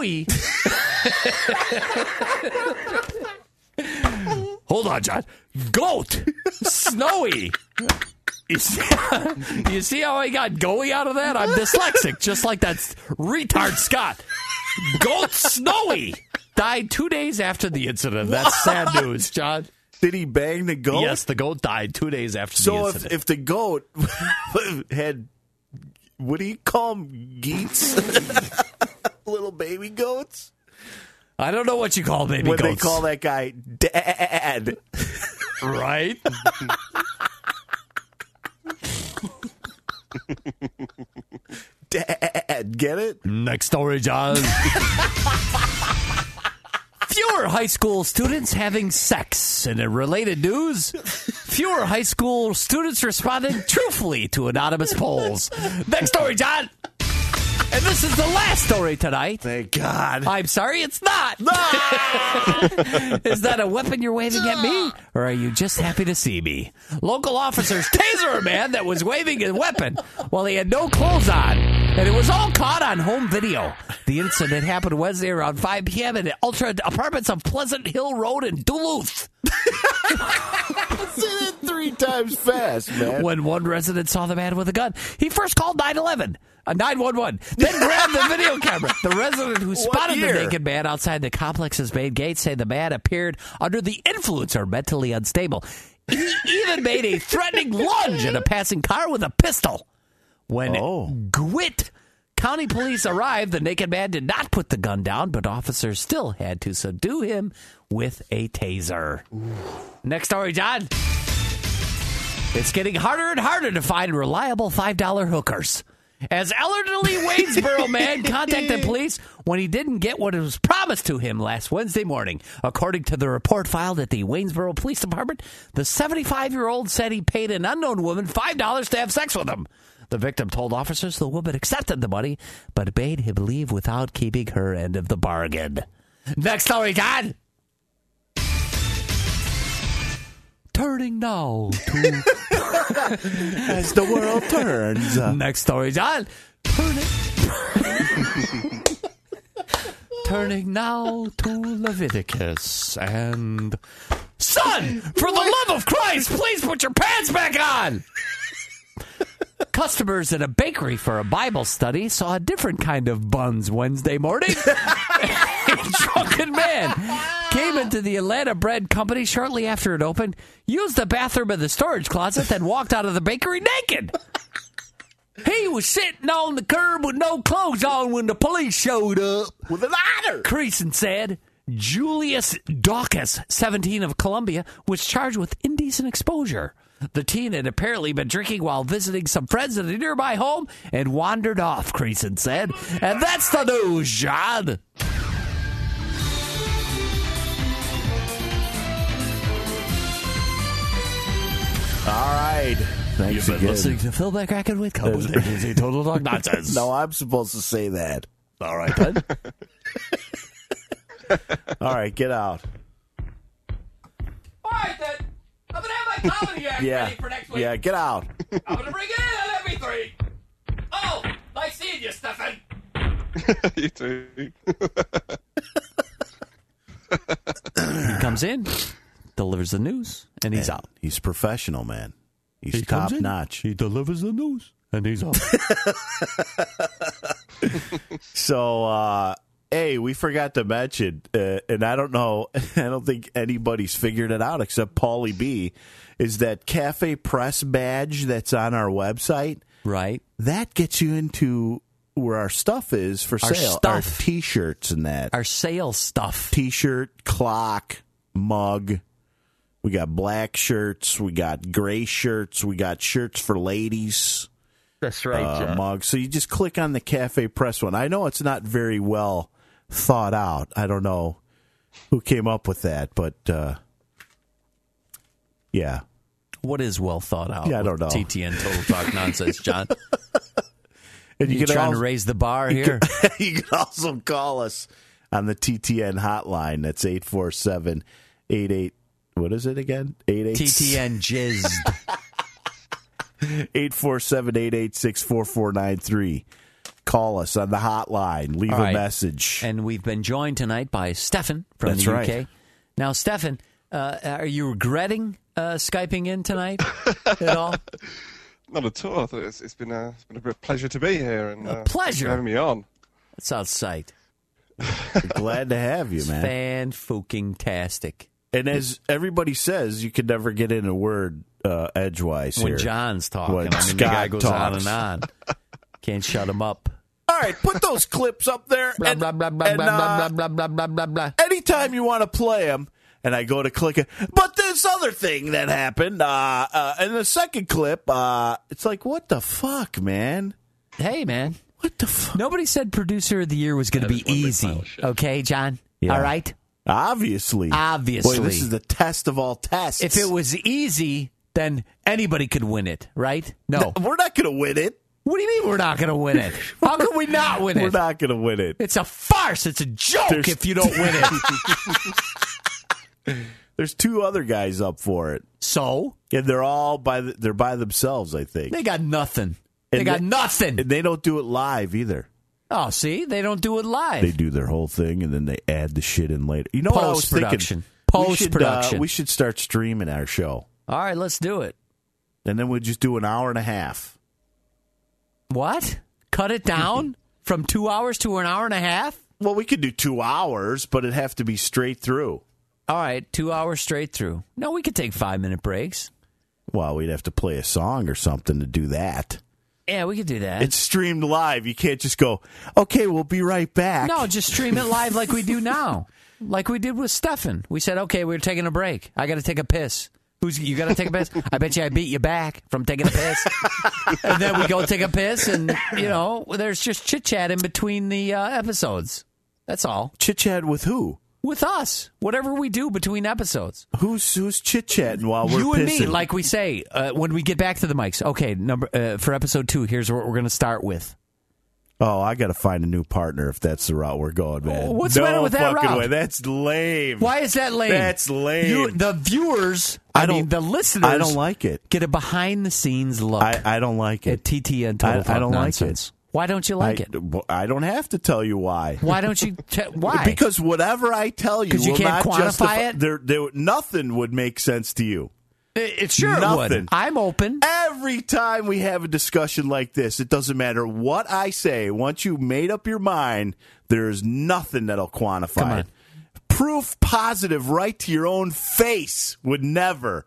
Hold on, John. Goat. Snowy. You see how I got Goey out of that? I'm dyslexic, just like that retard Scott. Goat Snowy died 2 days after the incident. That's sad news, John. Did he bang the goat? Yes, the goat died 2 days after the incident. So if the goat had, what do you call them, geets? Little baby goats? I don't know what you call baby goats. What they call that guy, Dad. Right? Dad, get it? Next story, John. Fewer high school students having sex. In a related news, fewer high school students responded truthfully to anonymous polls. Next story, John. And this is the last story tonight. Thank God. I'm sorry, it's not. No! Is that a weapon you're waving at me? Or are you just happy to see me? Local officers taser a man that was waving a weapon while he had no clothes on. And it was all caught on home video. The incident happened Wednesday around 5 p.m. in Ultra Apartments on Pleasant Hill Road in Duluth. Say that 3 times fast, man. When one resident saw the man with a gun, he first called 911. 911. Then grabbed the video camera. The resident who spotted the naked man outside the complex's main gate said the man appeared under the influence or mentally unstable. He even made a threatening lunge at a passing car with a pistol. When Gwinnett County police arrived, the naked man did not put the gun down, but officers still had to subdue him with a taser. Next story, John. It's getting harder and harder to find reliable $5 hookers. As elderly Waynesboro man contacted police when he didn't get what was promised to him last Wednesday morning. According to the report filed at the Waynesboro Police Department, the 75-year-old said he paid an unknown woman $5 to have sex with him. The victim told officers the woman accepted the money, but bade him leave without keeping her end of the bargain. Next story, John. Turning now to... As the world turns. Next story, John. Turning now to Leviticus and... Son, for the love of Christ, please put your pants back on! Customers at a bakery for a Bible study saw a different kind of buns Wednesday morning. A drunken man came into the Atlanta Bread Company shortly after it opened, used the bathroom in the storage closet, then walked out of the bakery naked. He was sitting on the curb with no clothes on when the police showed up. With a ladder. Creason said Julius Dawkins, 17 of Columbia, was charged with indecent exposure. The teen had apparently been drinking while visiting some friends at a nearby home and wandered off, Creason said. And that's the news, John. All right. Thanks You've been again. listening to Phil McCracken with Cowboys Total Dog Nonsense. No, I'm supposed to say that. All right, then. All right, get out. All right, then. I'm going to have my comedy act ready for next week. Yeah, get out. I'm going to bring it in on MP3. Oh, nice seeing you, Stefan. You too. He comes in, delivers the news, and he's out. He's professional, man. He's top notch. He delivers the news, and he's out. So, hey, we forgot to mention, and I don't know, I don't think anybody's figured it out except Paulie B, is that Cafe Press badge that's on our website. Right. That gets you into where our stuff is for sale. Our T-shirts and that. Our sales stuff. T-shirt, clock, mug. We got black shirts. We got gray shirts. We got shirts for ladies. That's right, mugs. So you just click on the Cafe Press one. I know it's not very well thought out. I don't know who came up with that, but yeah. What is well thought out? Yeah, I don't know. TTN Total Talk Nonsense, John. And you trying to raise the bar here? You can also call us on the TTN hotline. That's 847-88. What is it again? TTN jizzed. 847-886-4493. Call us on the hotline. Leave a message. And we've been joined tonight by Stefan from the UK. Right. Now, Stefan, are you regretting Skyping in tonight at all? Not at all. I thought it's been a real pleasure to be here and a pleasure thanks for having me on. That's outside. Glad to have you, man. Fan-fucking-tastic. And as everybody says, you could never get in a word edgewise when here. John's talking. When the guy goes talks. on and on. Can't shut him up. All right, put those clips up there. Blah, blah, blah, blah, blah, blah, blah, blah, blah, blah, blah. Anytime you want to play them, and I go to click it. But this other thing that happened, in the second clip, it's like, what the fuck, man? Hey, man. What the fuck? Nobody said Producer of the Year was going to be easy. Okay, John? Yeah. All right? Obviously. Boy, this is the test of all tests. If it was easy, then anybody could win it, right? No. We're not going to win it. What do you mean we're not going to win it? How can we not win it? We're not going to win it. It's a farce. It's a joke if you don't win it. There's two other guys up for it. So? And they're all by themselves, I think. They got nothing. They got nothing. And they don't do it live either. Oh, see? They don't do it live. They do their whole thing, and then they add the shit in later. You know what I was thinking? Post-production. We should start streaming our show. All right, let's do it. And then we'll just do an hour and a half. What? Cut it down from 2 hours to an hour and a half? Well, we could do 2 hours, but it'd have to be straight through. All right, 2 hours straight through. No, we could take 5-minute breaks. Well, we'd have to play a song or something to do that. Yeah, we could do that. It's streamed live. You can't just go, okay, we'll be right back. No, just stream it live like we do now. Like we did with Stefan. We said, okay, we're taking a break. I got to take a piss. You got to take a piss? I bet you I beat you back from taking a piss. And then we go take a piss, and, there's just chit-chat in between the episodes. That's all. Chit-chat with who? With us. Whatever we do between episodes. Who's chit-chatting while we're You and pissing? me, like we say, when we get back to the mics. Okay, for episode 2, here's what we're going to start with. Oh, I got to find a new partner if that's the route we're going, man. What's the matter with that route? Way. That's lame. Why is that lame? That's lame. The viewers, the listeners, I don't like it. Get a behind-the-scenes look. I don't like it. At TTN Total Talk I don't Nonsense. like it. Why don't you like it? I don't have to tell you why. Why don't you? Why? Because whatever I tell you, you will can't not quantify it. Nothing would make sense to you. It sure Nothing. would. I'm open. Every time we have a discussion like this, it doesn't matter what I say. Once you made up your mind, there's nothing that'll quantify it. Proof positive right to your own face would never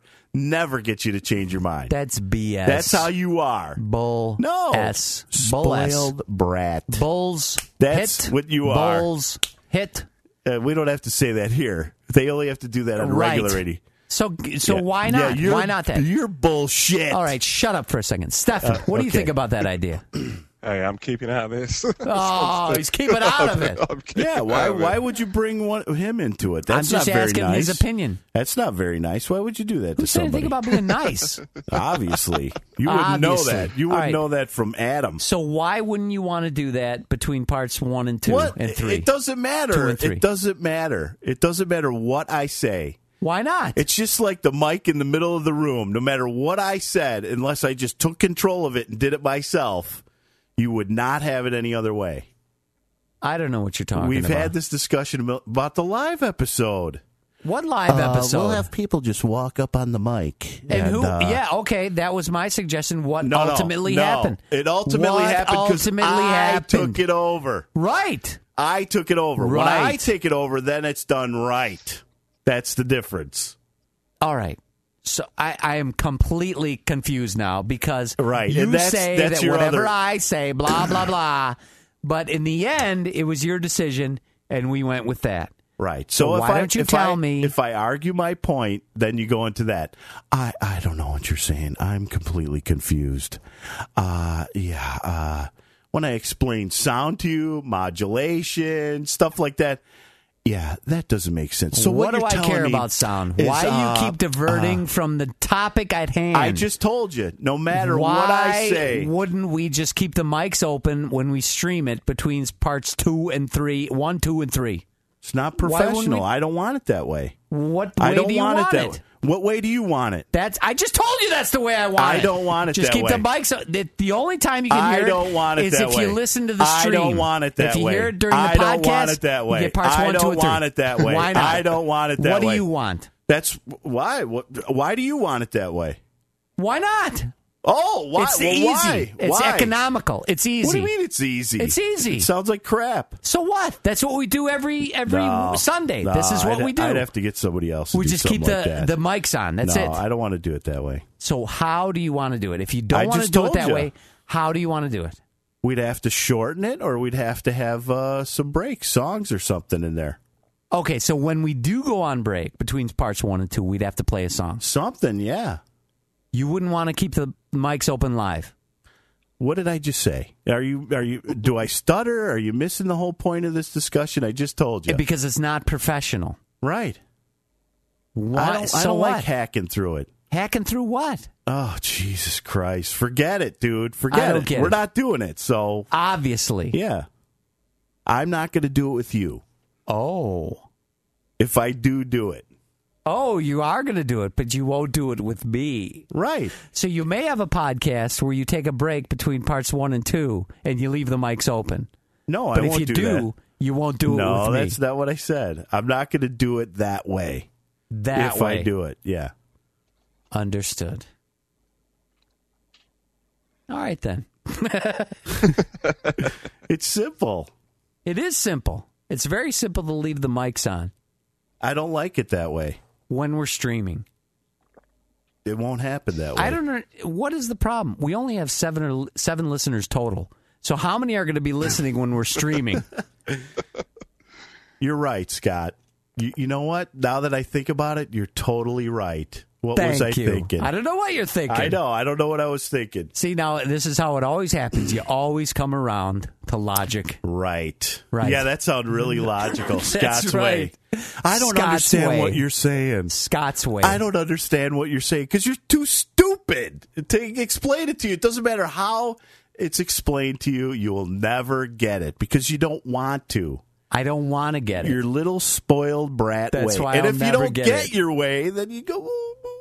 get you to change your mind. That's BS. That's how you are. Bull. No. S. Spoiled brat. Bulls. That's hit. what you are. Bulls. Hit. We don't have to say that here. They only have to do that on regular radio. So why not? Yeah, why not then? You're bullshit. All right, shut up for a second. Stefan, what do you think about that idea? Hey, I'm keeping out of this. Oh, he's keeping out of it. Yeah, why would you bring him into it? That's I'm just not very asking nice. his opinion. That's not very nice. Why would you do that to Who said somebody? anything about being nice? Obviously. You wouldn't know that. You wouldn't know that from Adam. So why wouldn't you want to do that between parts 1 and 2 and 3? It doesn't matter. 2 and 3. It doesn't matter. It doesn't matter what I say. Why not? It's just like the mic in the middle of the room. No matter what I said, unless I just took control of it and did it myself, you would not have it any other way. I don't know what you're talking about. We've had this discussion about the live episode. What live episode? We'll have people just walk up on the mic. And who? Yeah, okay, that was my suggestion. What ultimately happened? It ultimately happened because I took it over. Right. I took it over. Right. When I take it over, then it's done right. That's the difference. All right. So I am completely confused now because you say that whatever I say, blah, blah, blah. But in the end, it was your decision, and we went with that. Right. So why don't you tell me? If I argue my point, then you go into that. I don't know what you're saying. I'm completely confused. When I explain sound to you, modulation, stuff like that, yeah, that doesn't make sense. So what do I care about sound? Why do you keep diverting from the topic at hand? I just told you, no matter what I say. Why wouldn't we just keep the mics open when we stream it between parts 2 and 3, 1, 2, and 3? It's not professional. I don't want it that way. What way do you want it? What way do you want it? I just told you that's the way I want it. I don't want it that way. Just keep the mics. The only time you can hear I don't want it that way. is if you listen to the stream. I don't want it that way. If you hear it during the podcast, I don't want it that way. You get parts 1, 2, and 3. I don't want it that way. Why not? I don't want it that way. What do you want? That's why. Why do you want it that way? Why not? Oh, why? It's easy. Why? It's economical. It's easy. What do you mean it's easy? It's easy. It sounds like crap. So what? That's what we do every Sunday. No, this is what we do. I'd have to get somebody else to we do just keep like the mics on. That's it. No, I don't want to do it that way. So how do you want to do it? If you don't want to do it that way, how do you want to do it? We'd have to shorten it, or we'd have to have some breaks, songs or something in there. Okay, so when we do go on break between parts 1 and 2, we'd have to play a song. Something, yeah. You wouldn't want to keep the mics open live. What did I just say? Are you? Do I stutter? Are you missing the whole point of this discussion? I just told you. Because it's not professional. Right. Why? I don't like hacking through it. Hacking through what? Oh, Jesus Christ. Forget it, dude. Forget it. We're not doing it, so. Obviously. Yeah. I'm not going to do it with you. Oh. If I do it. Oh, you are going to do it, but you won't do it with me. Right. So you may have a podcast where you take a break between parts 1 and 2, and you leave the mics open. No, but I won't do that. You won't do it with me. No, that's not what I said. I'm not going to do it that way. If I do it, yeah. Understood. All right, then. It's simple. It is simple. It's very simple to leave the mics on. I don't like it that way. When we're streaming. It won't happen that way. I don't know. What is the problem? We only have seven listeners total. So how many are going to be listening when we're streaming? You're right, Scott. You know what? Now that I think about it, you're totally right. What was I thinking? I don't know what you're thinking. I know. I don't know what I was thinking. See, now, this is how it always happens. You always come around to logic. Right. Right. Yeah, that sounds really logical. Scott's right. way. I don't Scott's understand way. what you're saying. Scott's way. I don't understand what you're saying because you're too stupid to explain it to you. It doesn't matter how it's explained to you. You will never get it because you don't want to. I don't want to get it. Your little spoiled brat way. That's why and I'll if you never don't get your way, then you go...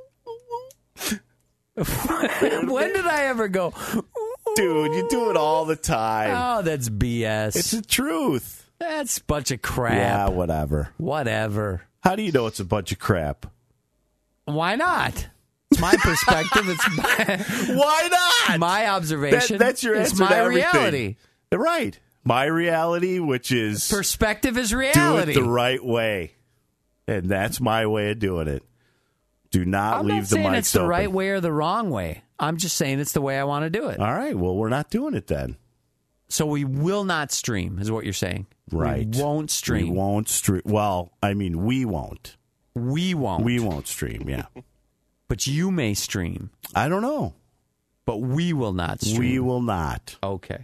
When did I ever go? Dude, you do it all the time. Oh, that's BS. It's the truth. That's a bunch of crap. Yeah, whatever. Whatever. How do you know it's a bunch of crap? Why not? It's my perspective. It's Why not? My observation. That's your answer it's my to everything. reality. Right. My reality, which is... Perspective is reality. Do it the right way. And that's my way of doing it. Do not leave the mics open. I'm not saying it's the right way or the wrong way. I'm just saying it's the way I want to do it. All right. Well, we're not doing it then. So we will not stream, is what you're saying. Right. We won't stream. We won't stream. Well, I mean, we won't. We won't. We won't stream, yeah. But you may stream. I don't know. But we will not stream. We will not. Okay.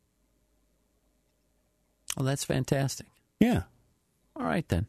Well, that's fantastic. Yeah. All right, then.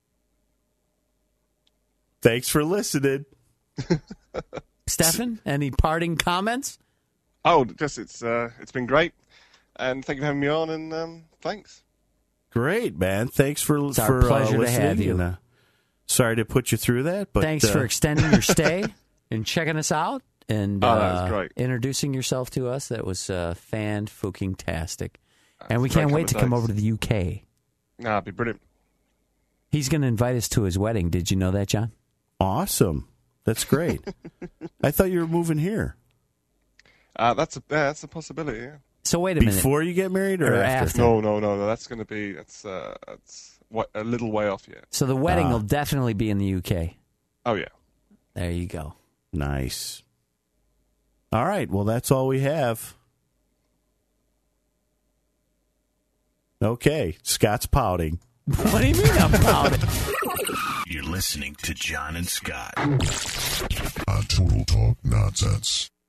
Thanks for listening. Stefan, any parting comments? Oh, just it's been great, and thank you for having me on, and thanks. Great, man. Thanks for It's our pleasure to listening, have you. And, sorry to put you through that, but thanks for extending your stay and checking us out and that was great. Introducing yourself to us. That was fan-fucking-tastic. And we Great can't wait to come conversation. over to the UK. Nah, it'd be brilliant. He's going to invite us to his wedding. Did you know that, John? Awesome. That's great. I thought you were moving here. That's a possibility. Yeah. So wait a minute. Before you get married or after? No. That's going to be that's a little way off yet. So the wedding will definitely be in the UK. Oh yeah. There you go. Nice. All right. Well, that's all we have. Okay. Scott's pouting. What do you mean I'm pouting? You're listening to John and Scott on Total Talk Nonsense.